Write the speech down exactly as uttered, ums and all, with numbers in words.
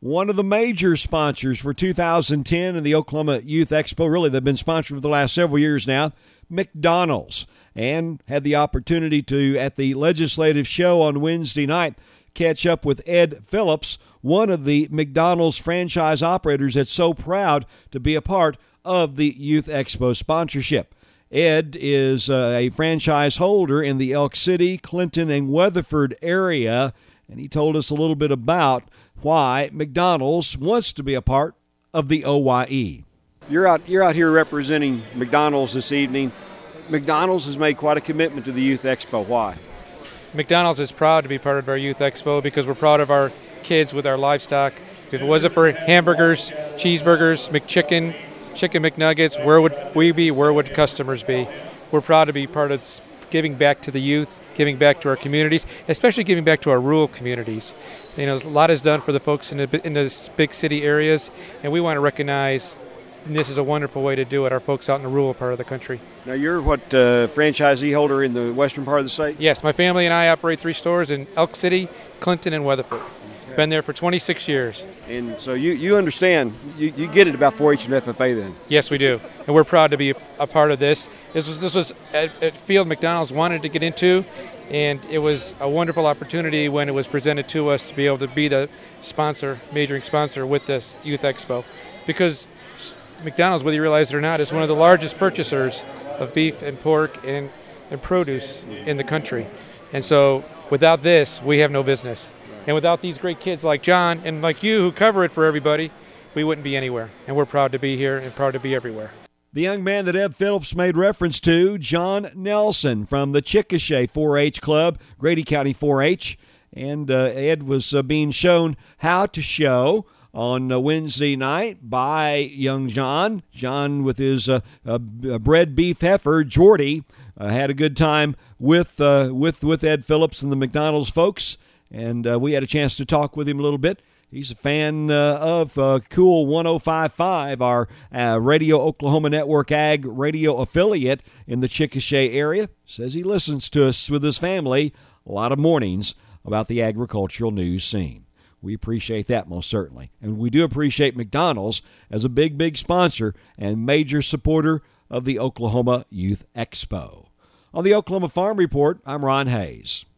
one of the major sponsors for two thousand ten and the Oklahoma Youth Expo. Really, they've been sponsored for the last several years now. McDonald's, and had the opportunity to, at the legislative show on Wednesday night, catch up with Ed Phillips, one of the McDonald's franchise operators that's so proud to be a part of the Youth Expo sponsorship. Ed is uh, a franchise holder in the Elk City, Clinton, and Weatherford area, and he told us a little bit about why McDonald's wants to be a part of the O Y E. You're out, you're out here representing McDonald's this evening. McDonald's has made quite a commitment to the Youth Expo. Why? McDonald's is proud to be part of our Youth Expo because we're proud of our kids with our livestock. If it wasn't for hamburgers, cheeseburgers, McChicken, Chicken McNuggets, where would we be? Where would customers be? We're proud to be part of giving back to the youth, giving back to our communities, especially giving back to our rural communities. You know, a lot is done for the folks in the, in the big city areas, and we want to recognize this is a wonderful way to do it, our folks out in the rural part of the country. Now, you're what, uh, franchisee holder in the western part of the state? Yes, my family and I operate three stores in Elk City, Clinton, and Weatherford. Okay. Been there for twenty-six years. And so you, you understand, you, you get it about four H and F F A then? Yes, we do. And we're proud to be a, a part of this. This was, this was a, a field McDonald's wanted to get into, and it was a wonderful opportunity when it was presented to us to be able to be the sponsor, majoring sponsor with this Youth Expo. Because McDonald's, whether you realize it or not, is one of the largest purchasers of beef and pork and, and produce in the country. And so without this, we have no business. And without these great kids like John and like you who cover it for everybody, we wouldn't be anywhere. And we're proud to be here and proud to be everywhere. The young man that Ed Phillips made reference to, John Nelson from the Chickasha four H Club, Grady County four H. And uh, Ed was uh, being shown how to show on uh, Wednesday night by young John. John with his uh, uh, bred beef heifer, Jordy, uh, had a good time with, uh, with, with Ed Phillips and the McDonald's folks. And uh, we had a chance to talk with him a little bit. He's a fan uh, of uh, Cool one oh five point five, our uh, Radio Oklahoma Network Ag radio affiliate in the Chickasha area. Says he listens to us with his family a lot of mornings about the agricultural news scene. We appreciate that most certainly. And we do appreciate McDonald's as a big, big sponsor and major supporter of the Oklahoma Youth Expo. On the Oklahoma Farm Report, I'm Ron Hayes.